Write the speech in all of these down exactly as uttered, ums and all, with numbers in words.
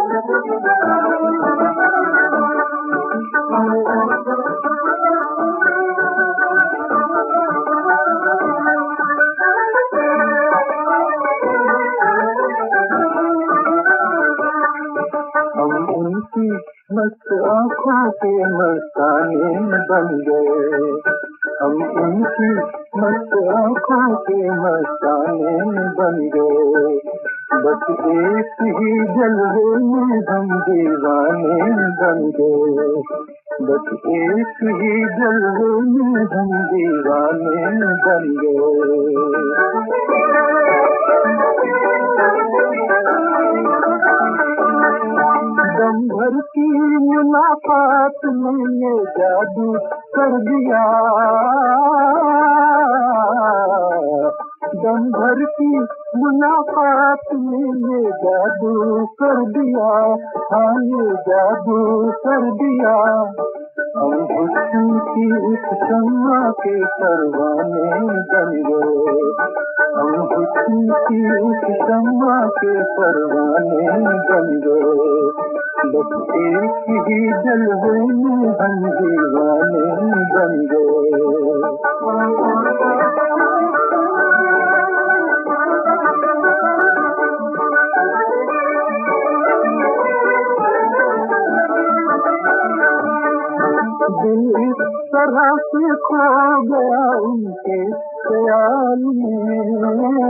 उनकी मस्त आँखों के मस्ताने बन गए, हम उनकी मस्त आँखों के मस्ताने बन गए। बस एक ही जलवे में हम दीवाने बन गए, बस एक ही जलवे में हम दीवाने बन गए। दम भर की मुलाकात में ये जादू कर दिया, दम भर की मुलाकात में ये जादू कर दिया, हाँ ये जादू कर दिया। हम हुस्न की इस शम्मा के परवाने बन गए, हम हुस्न की इस शम्मा के परवाने बन गए। बस एक ही जलवे में हम दीवाने बन गए। दिल इस तरह से खो गया उनके ख्याल में,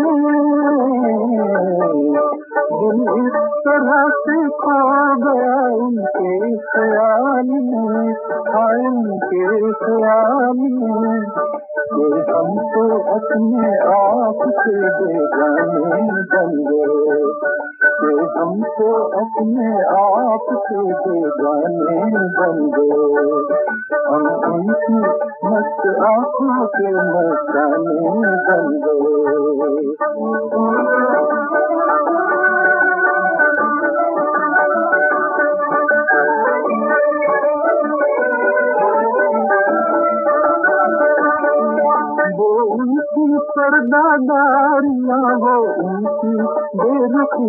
दिल इस तरह से खो गया उनके ख्याल में, हाँ उनके ख्याल में। ये हम तो अपने आप से बेगाने बन गए, ये हम तो अपने आप से बेगाने बन गए। हम उनकी मस्त आँखों के मस्ताने बन गए। वो उनकी पर्दादारियाँ, वो उनकी बेरुखी,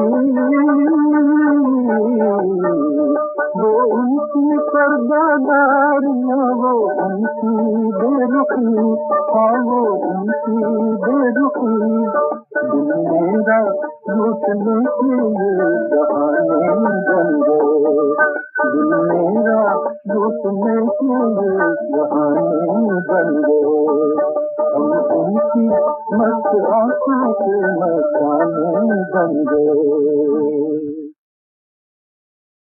वो उनकी पर्दादारियाँ, वो उनकी बेरुखी, हाँ वो उनकी बेरुखी। दिल मेरा लूटने के ये बहाने बन गए, दिल मेरा लूटने के ये बहाने बन गए। हम उनकी मस्त आँखों के मस्ताने बन गए।